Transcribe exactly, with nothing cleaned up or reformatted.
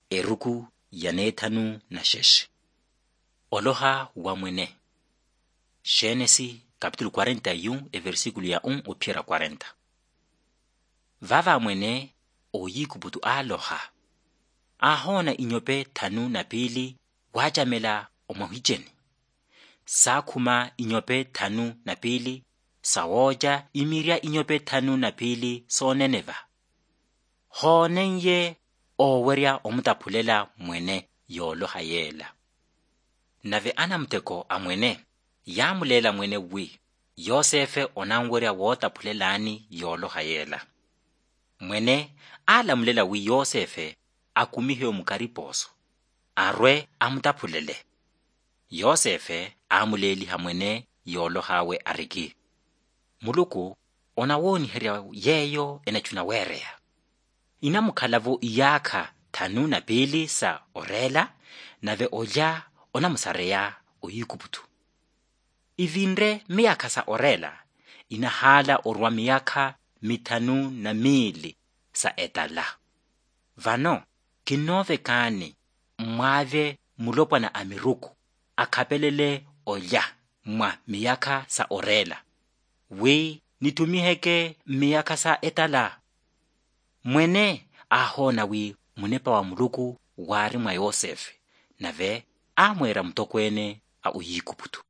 eruku yanethanu na sheshe. Oloha wa mwene. Gênesis capítulo quarenta e um e versículo ya um ophira quarenta. Vava mwene oyikubutu aloha. Ahona inyope thanu na pili wajamela omahwijeni. Sakhuma inyope thanu na pili sawoja imiria inyope thanu na pili soneneva. Honenye owerya omutaphulela mwene yoloha yela. Nave anamteko amwene yamulela mwene wi Yosefe onangwerya wotaphulelani yoloha yela. Mwene alamulela wi Yosefe akumihe omukariposo arwe amutaphulele. Yosefe amuleliha mwene yolohawe ariki. Muluku onawoniherya yeyo enachuna wereya. Inamukhalavu iyakha thanu na pili sa orela nave olya onamusareya oyikubutu. Ivinre miyakha sa orela inahala orwa miyakha mithanu na mili sa etala. Vano kinove kani mwave mulopwana amiruku akhapelele olya mwa miyakha sa orela. Wi nitumiheke miyakha sa etala. Mwene ahona wi munepa wa muluku wari mwa Yosefe nave amwera mutokwene a uyikubutu.